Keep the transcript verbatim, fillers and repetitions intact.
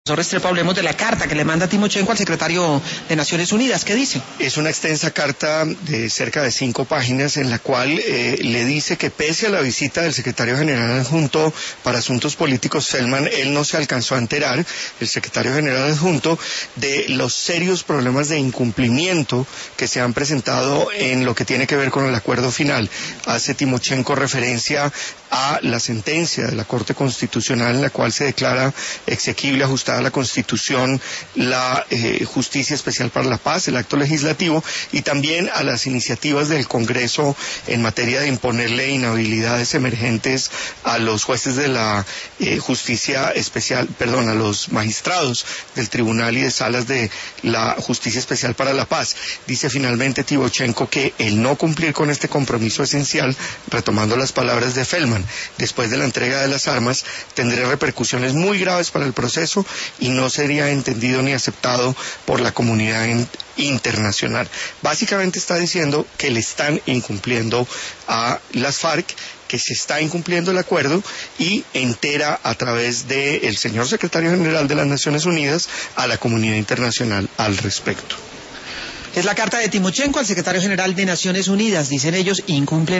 Restrepo, hablemos de la carta que le manda Timochenko al secretario de Naciones Unidas. ¿Qué dice? Es una extensa carta de cerca de cinco páginas en la cual eh, le dice que pese a la visita del secretario general adjunto para asuntos políticos, Felman, él no se alcanzó a enterar, el secretario general adjunto, de los serios problemas de incumplimiento que se han presentado en lo que tiene que ver con el acuerdo final. Hace Timochenko referencia a la sentencia de la Corte Constitucional en la cual se declara exequible, ajustada a la Constitución, la eh, Justicia Especial para la Paz, el acto legislativo, y también a las iniciativas del Congreso en materia de imponerle inhabilidades emergentes a los jueces de la eh, Justicia Especial, perdón, a los magistrados del Tribunal y de Salas de la Justicia Especial para la Paz. Dice finalmente Timochenko que el no cumplir con este compromiso esencial, retomando las palabras de Felman, después de la entrega de las armas, tendría repercusiones muy graves para el proceso y no sería entendido ni aceptado por la comunidad internacional. Básicamente está diciendo que le están incumpliendo a las FARC, que se está incumpliendo el acuerdo y entera a través del señor secretario general de las Naciones Unidas a la comunidad internacional al respecto. Es la carta de Timochenko al secretario general de Naciones Unidas. Dicen ellos, incumplen